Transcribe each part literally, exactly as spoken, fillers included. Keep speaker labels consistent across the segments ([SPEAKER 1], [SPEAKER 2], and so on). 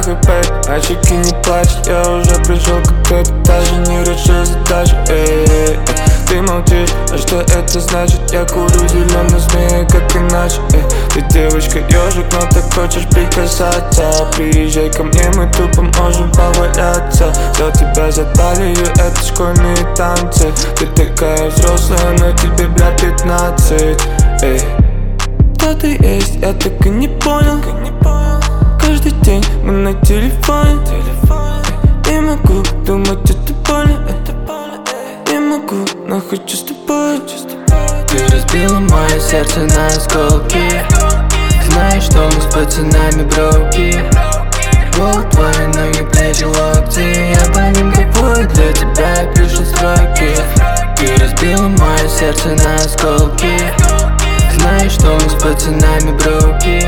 [SPEAKER 1] как пэт, мальчики не плачут, я уже пришел к ответу, даже не решил задачу. Эй, эй, эй. Ты молчишь, а что это значит? Я курю зеленый змеи, как иначе. Эй. Ты девочка ежик, но ты хочешь прикасаться. Приезжай ко мне, мы тупо можем поваляться. Взял тебя за талию, это школьные танцы. Ты такая взрослая, но тебе, бля, пятнадцать. Эй. Кто ты есть, я так и не понял. Каждый день мы на телефоне. Не могу думать, это больно. Не могу, но хочу с тобой.
[SPEAKER 2] Ты разбила мое сердце на осколки. Знаешь, что мы с пацанами броки. Вот твои ноги, плечи, локти. Я по ним кайфую, для тебя я пишу строки. Ты разбила мое сердце на осколки. Знаешь, что мы с пацанами броки.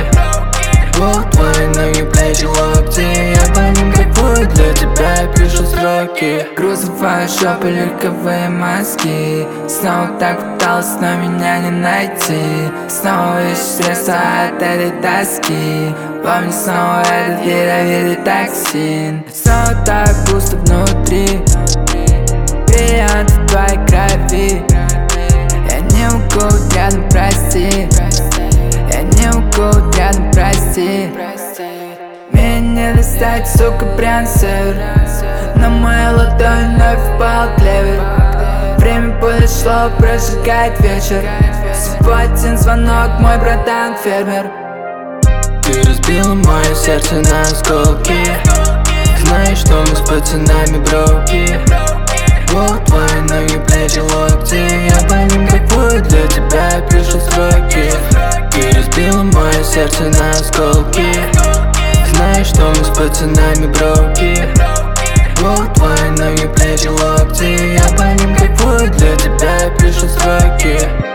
[SPEAKER 2] Вот твои ноги, плечи, локти. Я по ним кайфую, для тебя я пишу строки.
[SPEAKER 3] Грузовая шопа, люковые мазки. Снова так пыталась, но меня не найти. Снова ищу средства от этой тоски. Помню снова этот ядовитый токсин. Снова так пусто внутри. Бриллианты в твоей крови. Я не могу рядом, прости. Я не могу рядом, прости. Меня не достать, сука, брянсер. На моей ладони вновь впал клевер. Время подошло, прожигает вечер. Всего один звонок, мой братан фермер.
[SPEAKER 2] Ты разбила мое сердце на осколки. Знаешь, что мы с пацанами броки. Вот твои ноги, плечи, локти. Я по ним кайфую, для тебя я пишу строки. Ты разбила мое сердце на осколки. Знаешь, что мы с пацанами броки. Вот твои ноги, плечи, локти. Я по ним кайфую, для тебя я пишу строки.